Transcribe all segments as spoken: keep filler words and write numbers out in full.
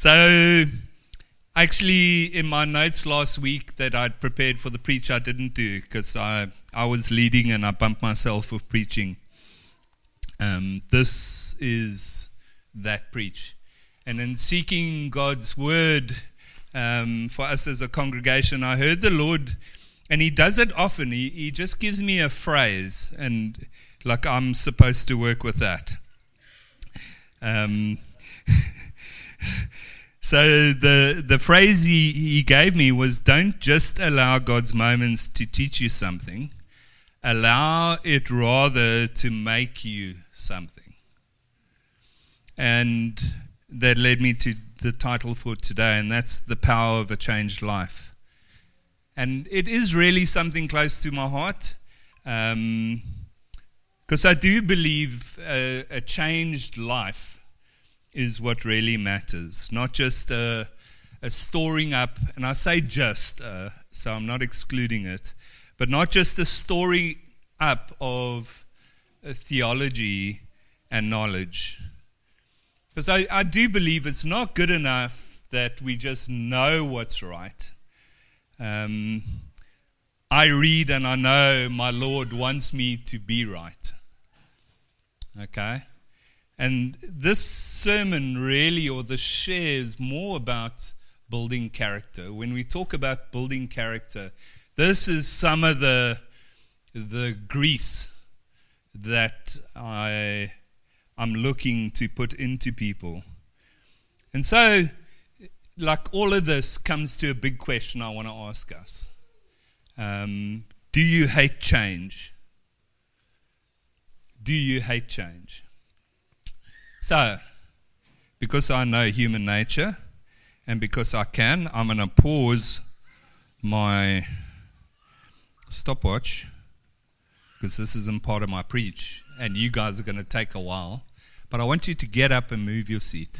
So, actually, in my notes last week that I'd prepared for the preach, I didn't do because I, I was leading and I bumped myself with preaching. Um, this is that preach. And in seeking God's word um, for us as a congregation, I heard the Lord, and He does it often. He, he just gives me a phrase, and like I'm supposed to work with that. Um, so the the phrase he, he gave me was, don't just allow God's moments to teach you something, allow it rather to make you something. And that led me to the title for today, and that's The Power of a Changed Life. And it is really something close to my heart, um, because I do believe a, a changed life is what really matters, not just a, a storing up, and I say just, uh, so I'm not excluding it, but not just a storing up of a theology and knowledge. Because I, I do believe it's not good enough that we just know what's right. Um, I read and I know my Lord wants me to be right. Okay? And this sermon really, or the share, is more about building character. When we talk about building character, this is some of the the grease that I I'm looking to put into people. And so, like all of this comes to a big question I want to ask us. Um, do you hate change? Do you hate change? So, because I know human nature, and because I can, I'm going to pause my stopwatch, because this isn't part of my preach, and you guys are going to take a while, but I want you to get up and move your seat.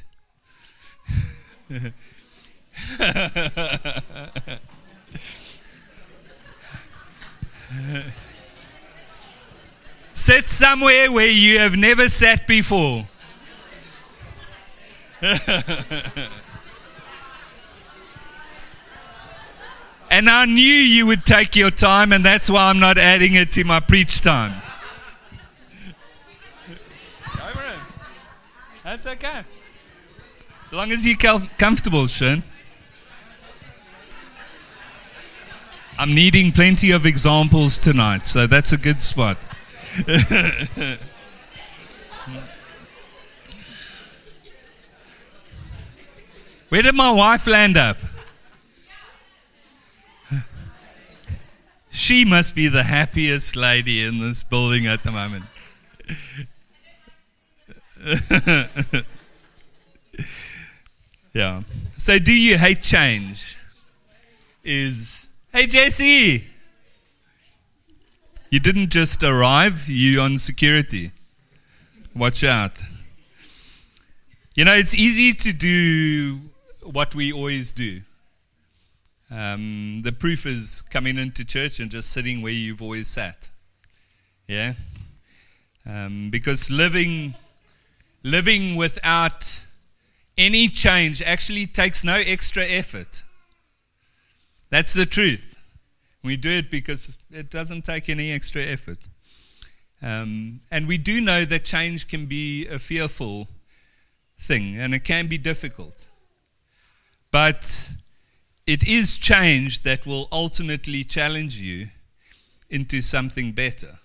Sit somewhere where you have never sat before. And I knew you would take your time, and that's why I'm not adding it to my preach time. That's okay. As long as you're com- comfortable, Shane. I'm needing plenty of examples tonight, so that's a good spot. Where did my wife land up? She must be the happiest lady in this building at the moment. Yeah. So, do you hate change? Is, hey Jesse, you didn't just arrive, you're on security. Watch out. You know, it's easy to do what we always do. Um, the proof is coming into church and just sitting where you've always sat. Yeah? Um, because living living without any change actually takes no extra effort. That's the truth. We do it because it doesn't take any extra effort. Um, and we do know that change can be a fearful thing, and it can be difficult. But it is change that will ultimately challenge you into something better.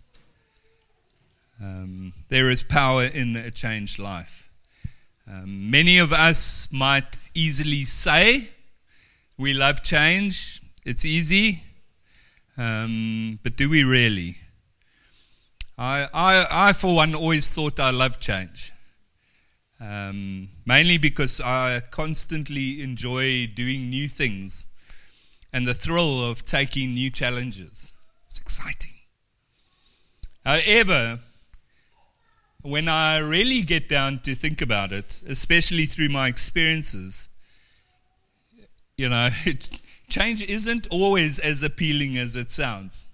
Um, there is power in a changed life. Um, many of us might easily say we love change. It's easy. Um, but do we really? I, I, I, for one, always thought I loved change. Um, mainly because I constantly enjoy doing new things and the thrill of taking new challenges. It's exciting. However, when I really get down to think about it, especially through my experiences, you know, it, change isn't always as appealing as it sounds.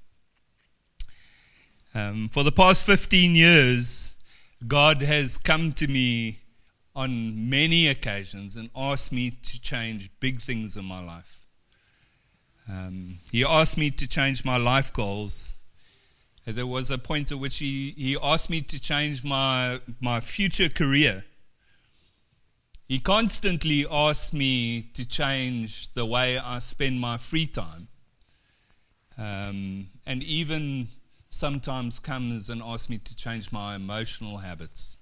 Um, for the past fifteen years, God has come to me on many occasions and asked me to change big things in my life. Um, he asked me to change my life goals. There was a point at which he, he asked me to change my, my future career. He constantly asked me to change the way I spend my free time. Um, and even sometimes comes and asks me to change my emotional habits.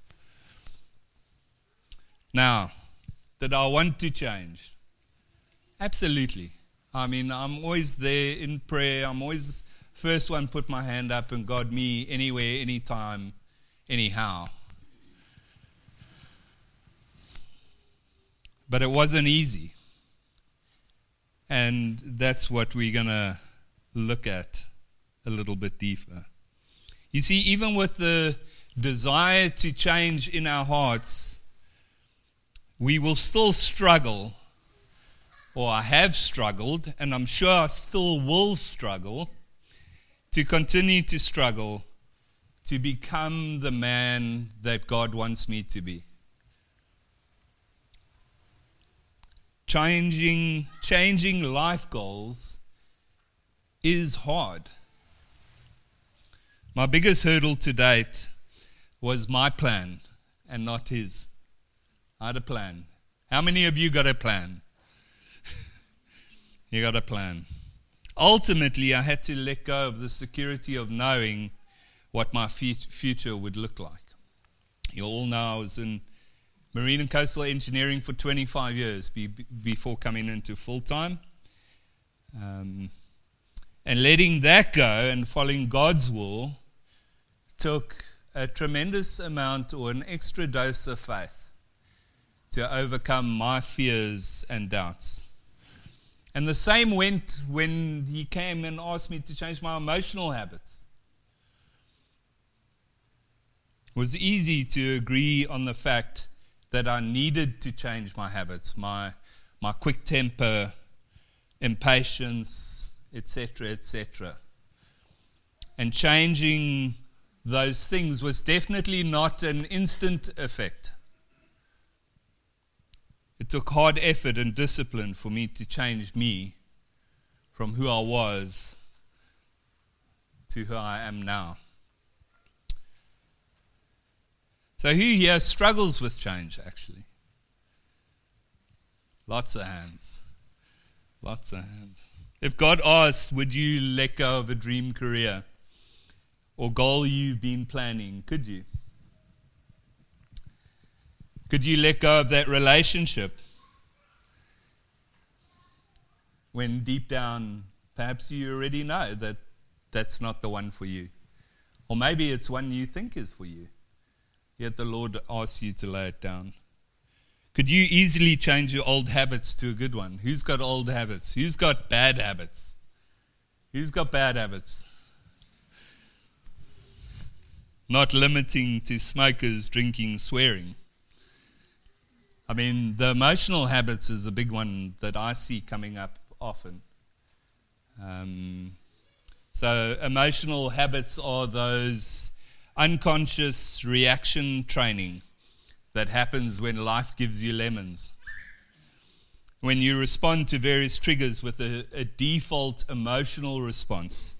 Now, did I want to change? Absolutely. I mean, I'm always there in prayer. I'm always first one put my hand up and God, me, anywhere, anytime, anyhow. But it wasn't easy. And that's what we're going to look at a little bit deeper. You see, even with the desire to change in our hearts, we will still struggle, or I have struggled, and I'm sure I still will struggle, to continue to struggle to become the man that God wants me to be. Changing, changing life goals is hard. My biggest hurdle to date was my plan and not his. I had a plan. How many of you got a plan? You got a plan. Ultimately, I had to let go of the security of knowing what my future would look like. You all know I was in marine and coastal engineering for twenty-five years be, before coming into full-time. Um, and letting that go and following God's will took a tremendous amount or an extra dose of faith to overcome my fears and doubts. And the same went when he came and asked me to change my emotional habits. It was easy to agree on the fact that I needed to change my habits, my my quick temper, impatience, et cetera, et cetera. And changing those things was definitely not an instant effect. It took hard effort and discipline for me to change me from who I was to who I am now. So who here struggles with change, actually? Lots of hands. Lots of hands. If God asks, would you let go of a dream career or goal you've been planning, could you? Could you let go of that relationship when deep down perhaps you already know that that's not the one for you? Or maybe it's one you think is for you, yet the Lord asks you to lay it down. Could you easily change your old habits to a good one? Who's got old habits? Who's got bad habits? Who's got bad habits? Not limiting to smokers, drinking, swearing. I mean, the emotional habits is a big one that I see coming up often. Um, so emotional habits are those unconscious reaction training that happens when life gives you lemons. When you respond to various triggers with a, a default emotional response.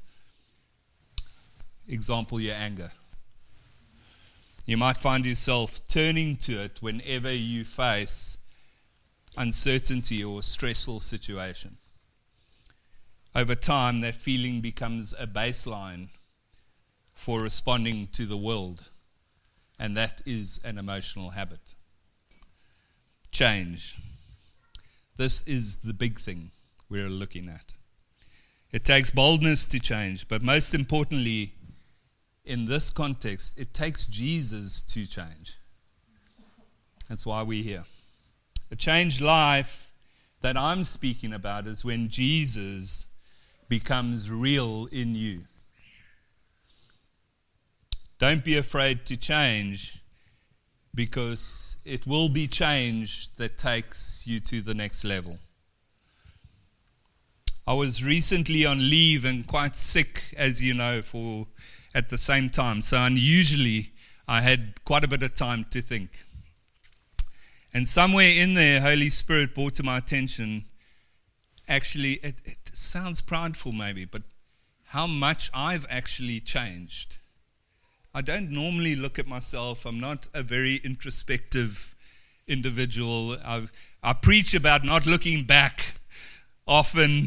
Example, your anger. You might find yourself turning to it whenever you face uncertainty or a stressful situation. Over time, that feeling becomes a baseline for responding to the world, and that is an emotional habit. Change. This is the big thing we're looking at. It takes boldness to change, but most importantly, in this context, it takes Jesus to change. That's why we're here. A changed life that I'm speaking about is when Jesus becomes real in you. Don't be afraid to change, because it will be change that takes you to the next level. I was recently on leave and quite sick, as you know, for at the same time. So unusually, I had quite a bit of time to think. And somewhere in there, Holy Spirit brought to my attention, actually, it, it sounds prideful maybe, but how much I've actually changed. I don't normally look at myself. I'm not a very introspective individual. I, I preach about not looking back often.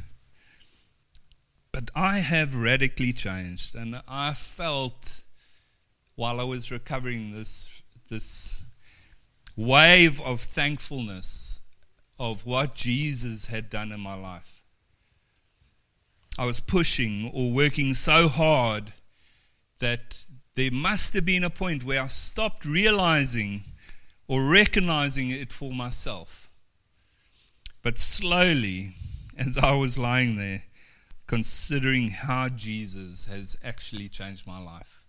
But I have radically changed. And I felt, while I was recovering, this, this wave of thankfulness of what Jesus had done in my life. I was pushing or working so hard that there must have been a point where I stopped realizing or recognizing it for myself. But slowly, as I was lying there, considering how Jesus has actually changed my life,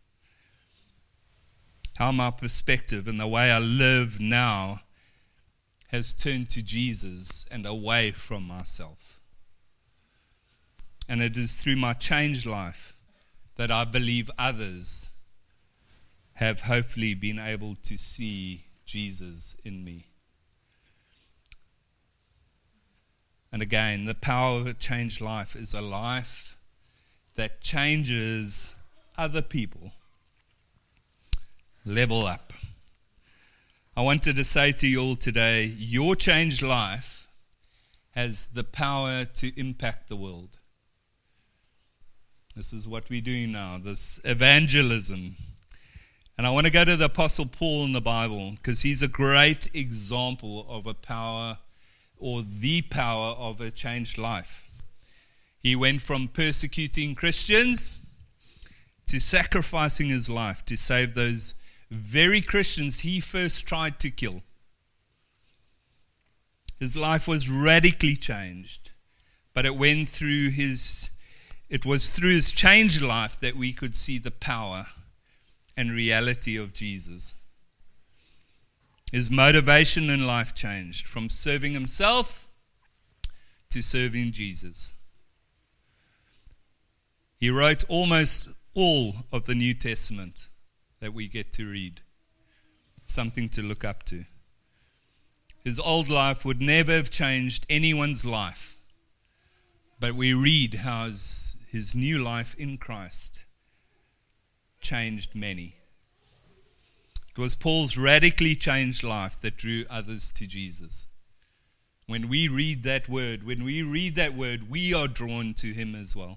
how my perspective and the way I live now has turned to Jesus and away from myself. And it is through my changed life that I believe others have hopefully been able to see Jesus in me. And again, the power of a changed life is a life that changes other people. Level up. I wanted to say to you all today, your changed life has the power to impact the world. This is what we're doing now, this evangelism. And I want to go to the Apostle Paul in the Bible because he's a great example of a power or the power of a changed life. He went from persecuting Christians to sacrificing his life to save those very Christians he first tried to kill. His life was radically changed, but it went through his, it was through his changed life that we could see the power and reality of Jesus. His motivation in life changed from serving himself to serving Jesus. He wrote almost all of the New Testament that we get to read. Something to look up to. His old life would never have changed anyone's life, but we read how his, his new life in Christ changed many. It was Paul's radically changed life that drew others to Jesus. When we read that word, when we read that word, we are drawn to him as well.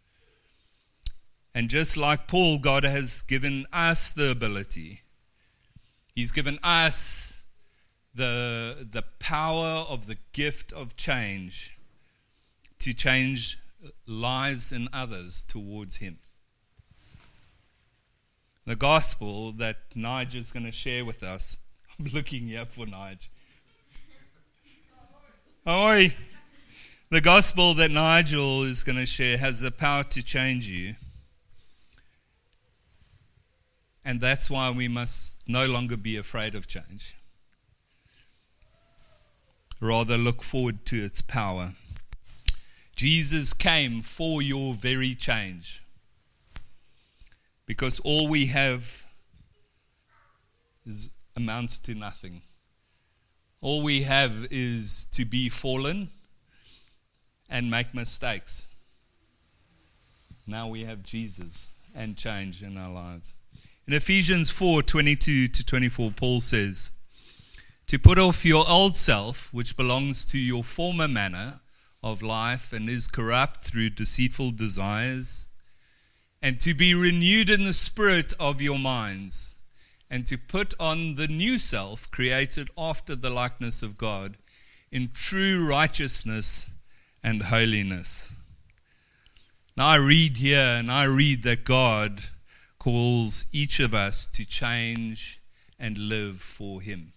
And just like Paul, God has given us the ability. He's given us the, the power of the gift of change to change lives in others towards him. The gospel that Nigel is going to share with us. I'm looking here for Nigel. Oi. The gospel that Nigel is going to share has the power to change you. And that's why we must no longer be afraid of change. Rather look forward to its power. Jesus came for your very change. Because all we have is, amounts to nothing. All we have is to be fallen and make mistakes. Now we have Jesus and change in our lives. In Ephesians four, twenty-two to twenty-four, Paul says, to put off your old self, which belongs to your former manner of life and is corrupt through deceitful desires, and to be renewed in the spirit of your minds, and to put on the new self, created after the likeness of God, in true righteousness and holiness. Now I read here, and I read that God calls each of us to change and live for him.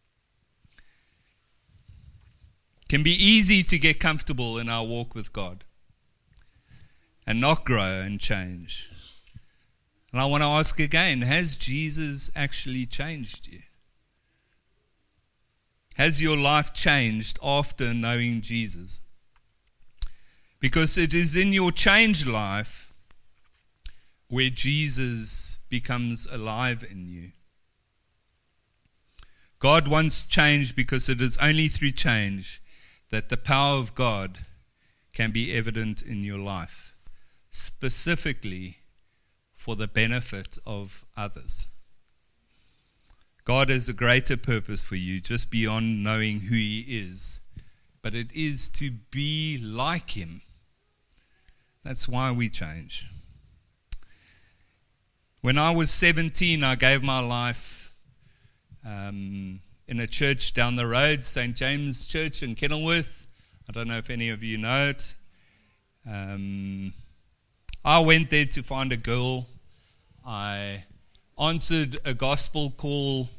It can be easy to get comfortable in our walk with God and not grow and change. And I want to ask again, has Jesus actually changed you? Has your life changed after knowing Jesus? Because it is in your changed life where Jesus becomes alive in you. God wants change because it is only through change that the power of God can be evident in your life, specifically for the benefit of others. God has a greater purpose for you, just beyond knowing who He is, but it is to be like Him. That's why we change. When I was seventeen, I gave my life Um, in a church down the road, Saint James Church in Kenilworth. I don't know if any of you know it. Um, I went there to find a girl. I answered a gospel call,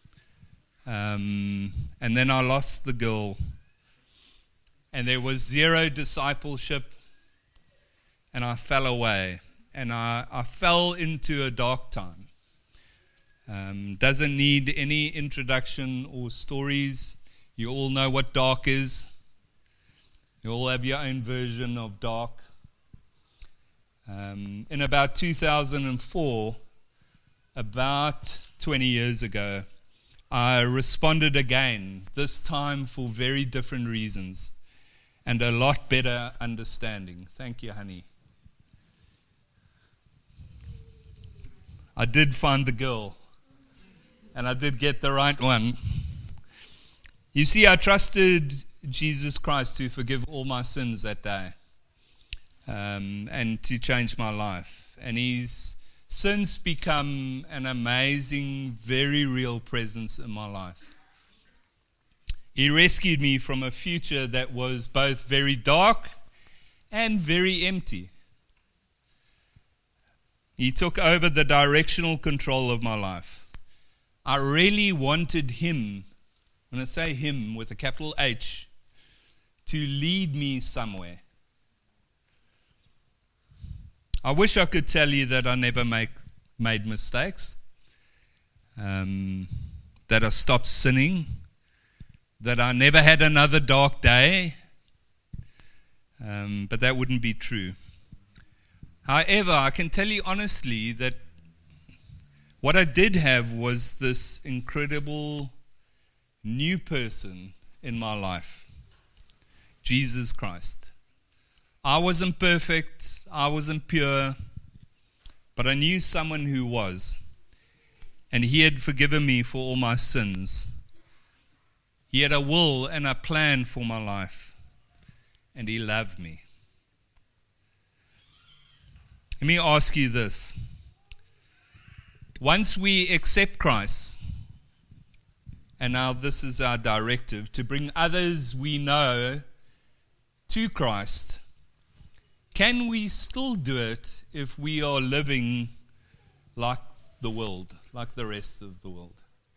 um, and then I lost the girl. And there was zero discipleship, and I fell away. And I, I fell into a dark time. Um, doesn't need any introduction or stories. You all know what dark is. You all have your own version of dark. Um, in about two thousand four, about twenty years ago, I responded again, this time for very different reasons and a lot better understanding. Thank you, honey. I did find the girl. And I did get the right one. You see, I trusted Jesus Christ to forgive all my sins that day um, and to change my life. And He's since become an amazing, very real presence in my life. He rescued me from a future that was both very dark and very empty. He took over the directional control of my life. I really wanted Him, when I say Him with a capital H, to lead me somewhere. I wish I could tell you that I never make, made mistakes, um, that I stopped sinning, that I never had another dark day, um, but that wouldn't be true. However, I can tell you honestly that what I did have was this incredible new person in my life, Jesus Christ. I wasn't perfect, I wasn't pure, but I knew someone who was, and He had forgiven me for all my sins. He had a will and a plan for my life, and He loved me. Let me ask you this. Once we accept Christ, and now this is our directive, to bring others we know to Christ, can we still do it if we are living like the world, like the rest of the world?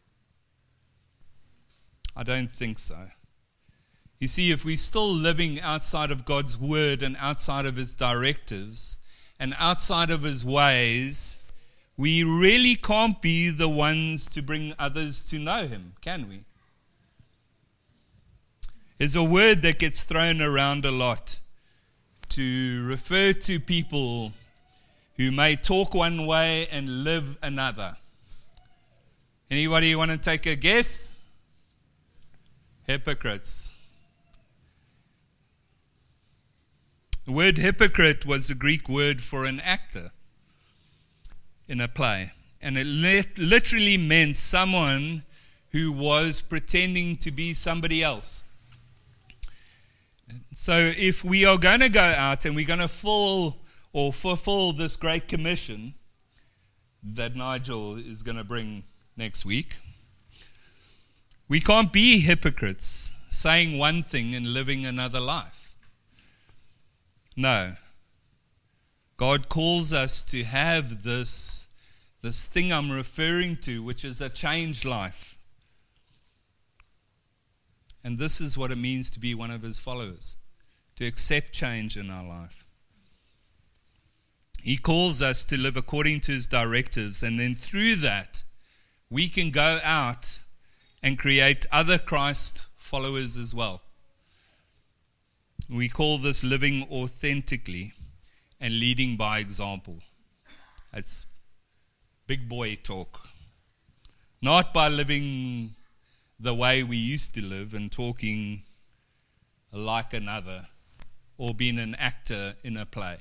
I don't think so. You see, if we're still living outside of God's word and outside of His directives and outside of His ways, we really can't be the ones to bring others to know Him, can we? There's a word that gets thrown around a lot to refer to people who may talk one way and live another. Anybody want to take a guess? Hypocrites. The word hypocrite was the Greek word for an actor in a play. And it lit- literally meant someone who was pretending to be somebody else. So if we are going to go out and we're going to full or fulfill this great commission that Nigel is going to bring next week, we can't be hypocrites, saying one thing and living another life. No. God calls us to have this, this thing I'm referring to, which is a changed life. And this is what it means to be one of His followers, to accept change in our life. He calls us to live according to His directives, and then through that, we can go out and create other Christ followers as well. We call this living authentically and leading by example. It's big boy talk. Not by living the way we used to live and talking like another, or being an actor in a play.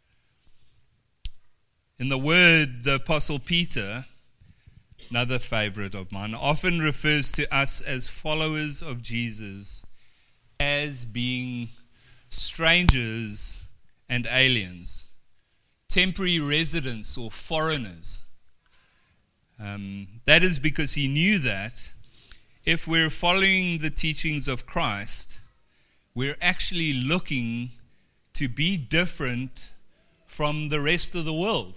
In the Word, the Apostle Peter, another favorite of mine, often refers to us as followers of Jesus as being strangers and aliens, temporary residents or foreigners. Um, that is because he knew that if we're following the teachings of Christ, we're actually looking to be different from the rest of the world.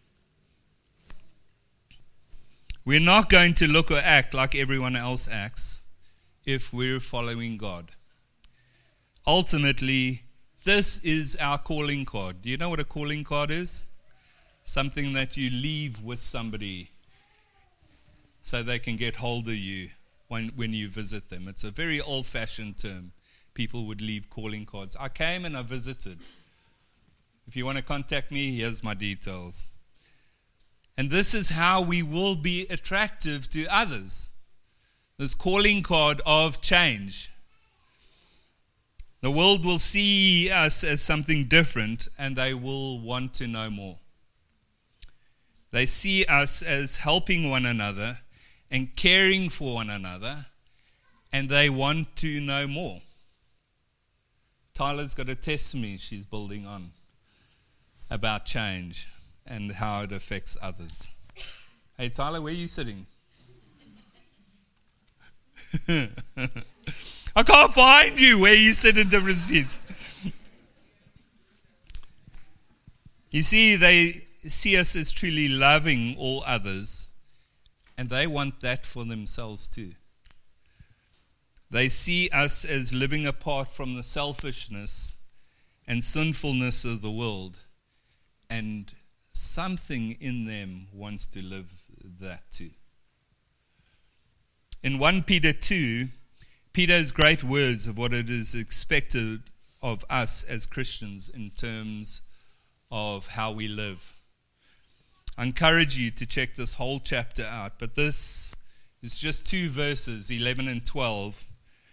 We're not going to look or act like everyone else acts if we're following God. Ultimately, this is our calling card. Do you know what a calling card is? Something that you leave with somebody so they can get hold of you when, when you visit them. It's a very old-fashioned term. People would leave calling cards. I came and I visited. If you want to contact me, here's my details. And this is how we will be attractive to others. This calling card of change. The world will see us as something different and they will want to know more. They see us as helping one another and caring for one another, and they want to know more. Tyler's got a testimony she's building on about change and how it affects others. Hey, Tyler, where are you sitting? I can't find you where you sit in different seats. You see, they see us as truly loving all others, and they want that for themselves too. They see us as living apart from the selfishness and sinfulness of the world, and something in them wants to live that too. In First Peter two, Peter's great words of what it is expected of us as Christians in terms of how we live. I encourage you to check this whole chapter out, but this is just two verses, eleven and twelve.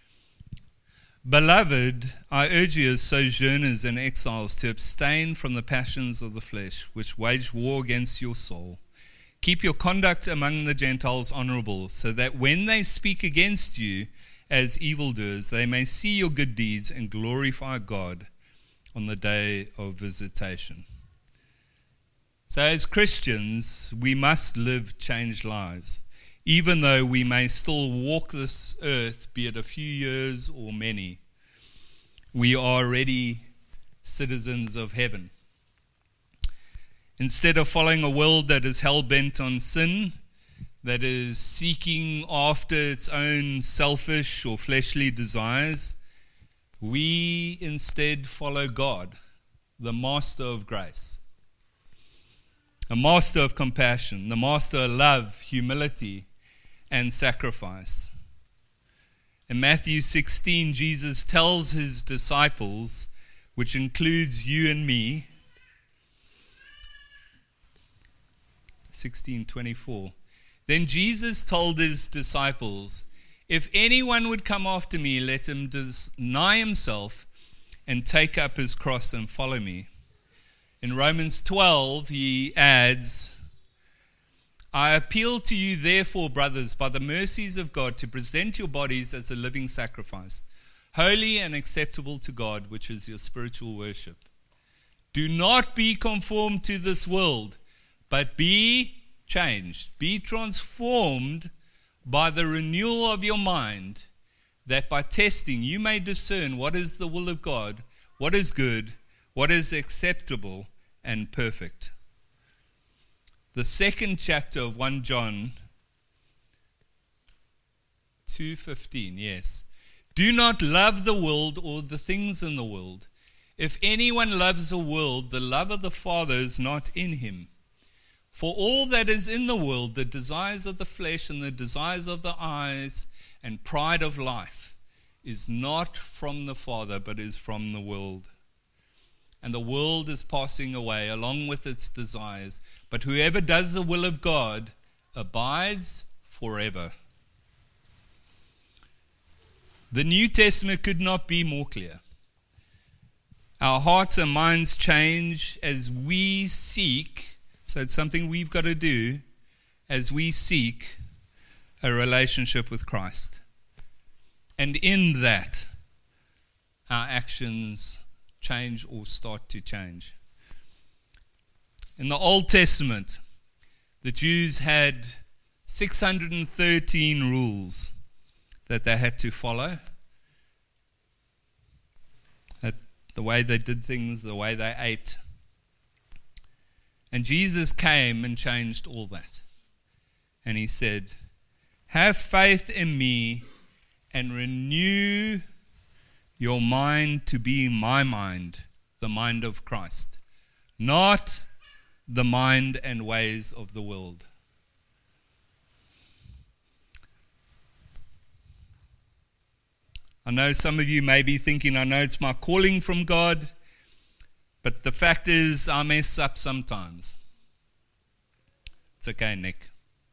Beloved, I urge you as sojourners and exiles to abstain from the passions of the flesh, which wage war against your soul. Keep your conduct among the Gentiles honorable, so that when they speak against you as evildoers, they may see your good deeds and glorify God on the day of visitation. So as Christians, we must live changed lives, even though we may still walk this earth, be it a few years or many. We are already citizens of heaven. Instead of following a world that is hell-bent on sin, that is seeking after its own selfish or fleshly desires, we instead follow God, the master of grace, a master of compassion, the master of love, humility, and sacrifice. In Matthew sixteen, Jesus tells his disciples, which includes you and me, sixteen twenty-four. Then Jesus told his disciples, if anyone would come after me, let him deny himself and take up his cross and follow me. In Romans twelve, he adds, I appeal to you, therefore, brothers, by the mercies of God, to present your bodies as a living sacrifice, holy and acceptable to God, which is your spiritual worship. Do not be conformed to this world, but be changed, be transformed by the renewal of your mind, that by testing you may discern what is the will of God, what is good, what is acceptable and perfect. The second chapter of First John two fifteen, yes. Do not love the world or the things in the world. If anyone loves the world, the love of the Father is not in him. For all that is in the world, the desires of the flesh and the desires of the eyes and pride of life, is not from the Father, but is from the world. And the world is passing away along with its desires, but whoever does the will of God abides forever. The New Testament could not be more clear. Our hearts and minds change as we seek, so it's something we've got to do, as we seek a relationship with Christ. And in that, our actions change or start to change. In the Old Testament, the Jews had six hundred thirteen rules that they had to follow. That the way they did things, the way they ate. And Jesus came and changed all that. And he said, have faith in me and renew your mind to be my mind, the mind of Christ, not the mind and ways of the world. I know some of you may be thinking, I know it's my calling from God, but the fact is I mess up sometimes. It's okay, Nick.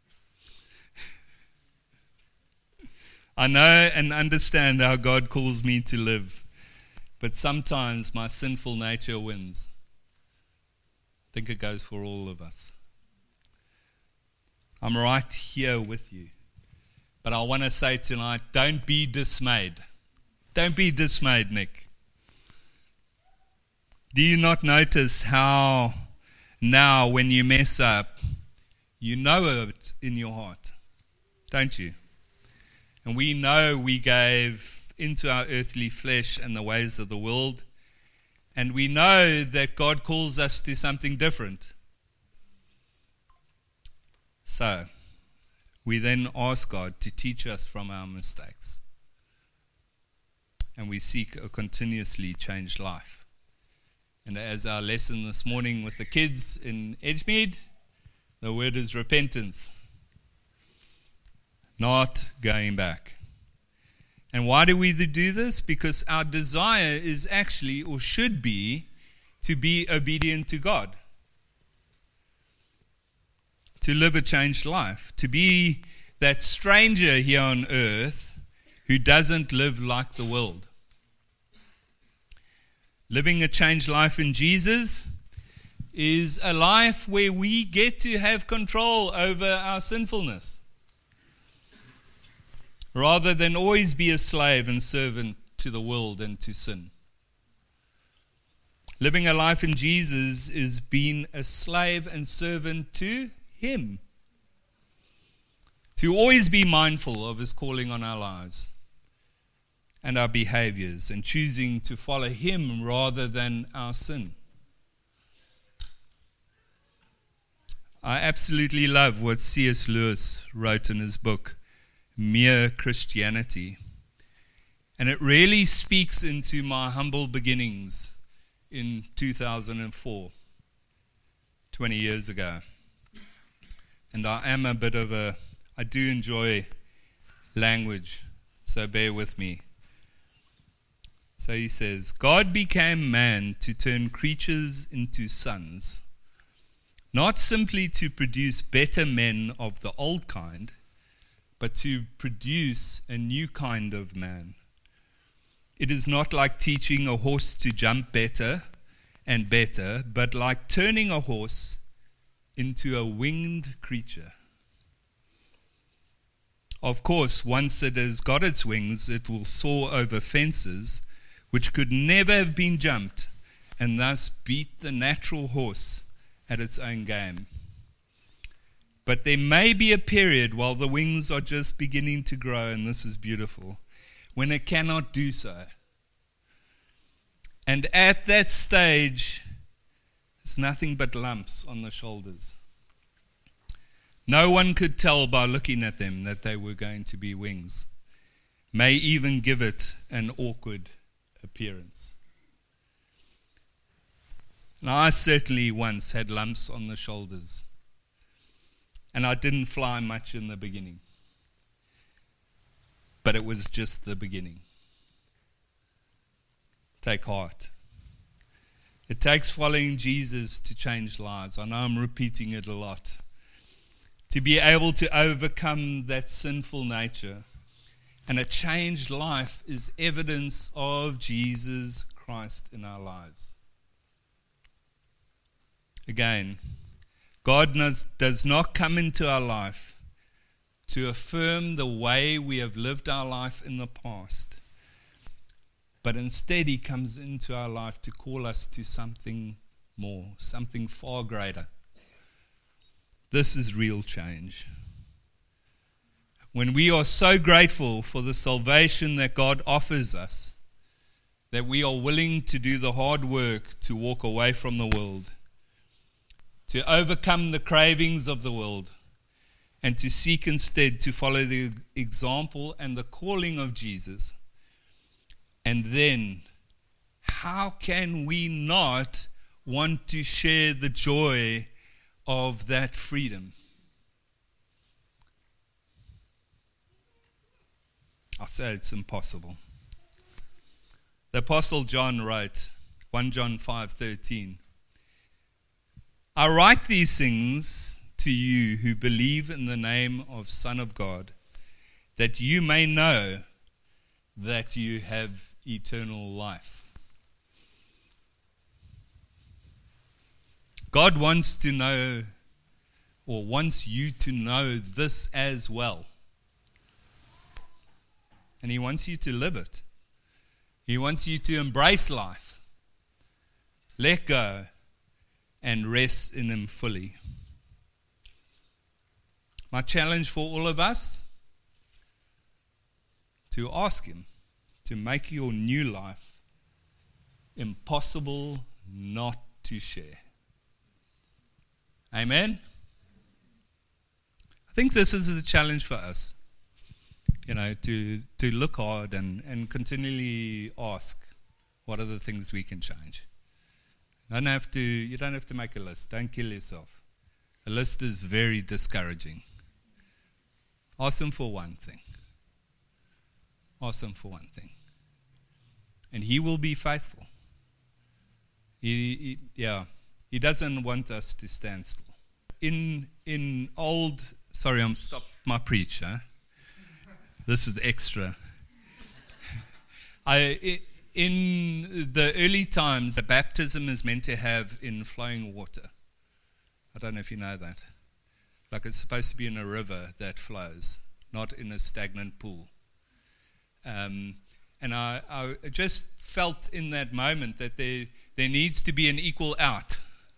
I know and understand how God calls me to live, but sometimes my sinful nature wins. I think it goes for all of us. I'm right here with you, but I want to say tonight, don't be dismayed. Don't be dismayed, Nick. Do you not notice how now when you mess up, you know it in your heart, don't you? And we know we gave into our earthly flesh and the ways of the world, and we know that God calls us to something different. So, we then ask God to teach us from our mistakes. And we seek a continuously changed life. And as our lesson this morning with the kids in Edgemead, the word is repentance. Not going back. And why do we do this? Because our desire is actually, or should be, to be obedient to God. To live a changed life. To be that stranger here on earth who doesn't live like the world. Living a changed life in Jesus is a life where we get to have control over our sinfulness, rather than always be a slave and servant to the world and to sin. Living a life in Jesus is being a slave and servant to Him. To always be mindful of His calling on our lives and our behaviors, and choosing to follow Him rather than our sin. I absolutely love what C S Lewis wrote in his book, Mere Christianity. And it really speaks into my humble beginnings in two thousand four, twenty years ago. And I am a bit of a, I do enjoy language, so bear with me. So he says, God became man to turn creatures into sons, not simply to produce better men of the old kind, but to produce a new kind of man. It is not like teaching a horse to jump better and better, but like turning a horse into a winged creature. Of course, once it has got its wings, it will soar over fences which could never have been jumped, and thus beat the natural horse at its own game. But there may be a period while the wings are just beginning to grow, and this is beautiful, when it cannot do so. And at that stage, it's nothing but lumps on the shoulders. No one could tell by looking at them that they were going to be wings. May even give it an awkward appearance. And I certainly once had lumps on the shoulders, and I didn't fly much in the beginning, but it was just the beginning. Take heart. It takes following Jesus to change lives. I know I'm repeating it a lot. To be able to overcome that sinful nature And a changed life is evidence of Jesus Christ in our lives. Again, God does, does not come into our life to affirm the way we have lived our life in the past, but instead He comes into our life to call us to something more, something far greater. This is real change. When we are so grateful for the salvation that God offers us, that we are willing to do the hard work to walk away from the world, to overcome the cravings of the world, and to seek instead to follow the example and the calling of Jesus. And then, how can we not want to share the joy of that freedom? I'll say it's impossible. The Apostle John wrote, First John five thirteen, I write these things to you who believe in the name of Son of God, that you may know that you have eternal life. God wants to know, or wants you to know this as well. And He wants you to live it. He wants you to embrace life, let go, and rest in Him fully. My challenge for all of us, to ask Him to make your new life impossible not to share. Amen? I think this is a challenge for us, you know, to, to look hard and, and continually ask, what are the things we can change? You don't have to, you don't have to make a list. Don't kill yourself. A list is very discouraging. Ask Him for one thing. Ask Him for one thing. And He will be faithful. He, he, yeah, He doesn't want us to stand still. In in old, sorry, I'm stopped my preach. Huh? This is extra. I in the early times, the baptism is meant to have in flowing water. I don't know if you know that. Like it's supposed to be in a river that flows, not in a stagnant pool. Um, and I, I just felt in that moment that there there needs to be an equal out.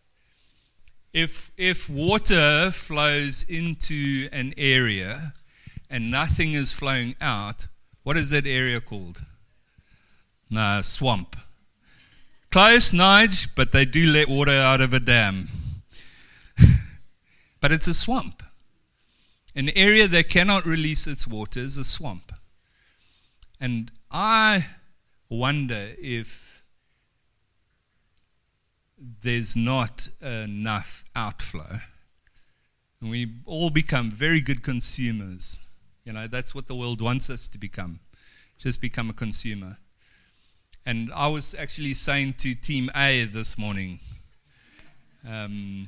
If if water flows into an area and nothing is flowing out, what is that area called? No, swamp. Close, Nige, but they do let water out of a dam. But it's a swamp. An area that cannot release its water is a swamp. And I wonder if there's not enough outflow. And we all become very good consumers. You know, that's what the world wants us to become. Just become a consumer. And I was actually saying to Team A this morning, um,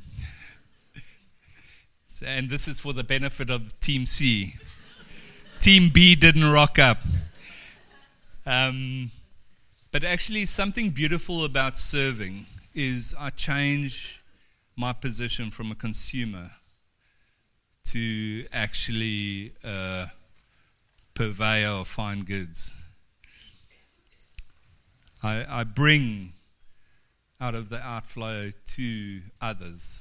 and this is for the benefit of Team C. Team B didn't rock up. Um, but actually something beautiful about serving is I change my position from a consumer to actually a purveyor of fine goods. I, I bring out of the outflow to others.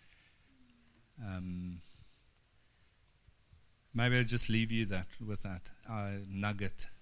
Um, maybe I'll just leave you that with that uh, nugget.